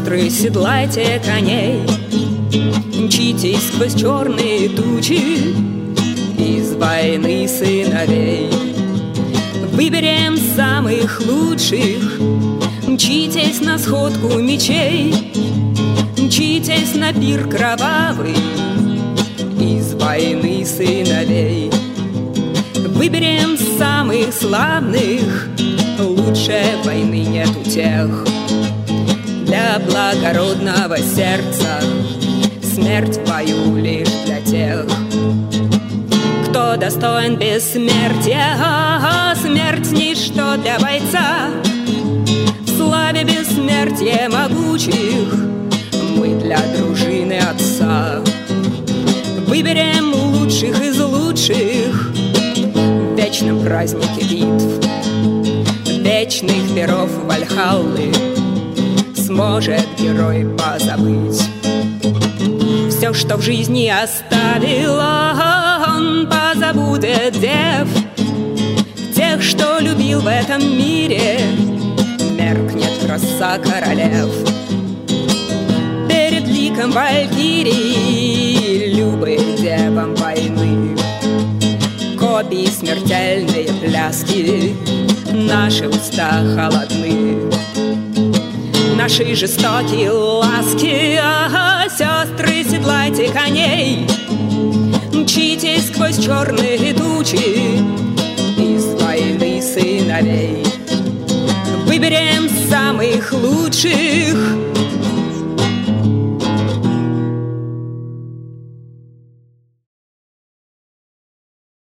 Сестры, седлайте коней, мчитесь сквозь черные тучи из войны сыновей. Выберем самых лучших, мчитесь на сходку мечей, мчитесь на пир кровавый из войны сыновей. Выберем самых славных, лучше войны нет у тех. Для благородного сердца смерть в бою лишь для тех, кто достоин бессмертия. Смерть ничто для бойца, в славе бессмертия могучих мы для дружины отца. Выберем лучших из лучших в вечном празднике битв, вечных миров Вальхаллы сможет герой позабыть. Все, что в жизни оставил, он позабудет дев. Тех, что любил в этом мире, меркнет краса королев. Перед ликом валькирии, любы девам войны, копии смертельные пляски, наши уста холодны. Наши жестокие ласки, сестры, седлайте коней, мчитесь сквозь черные тучи из войны сыновей. Выберем самых лучших,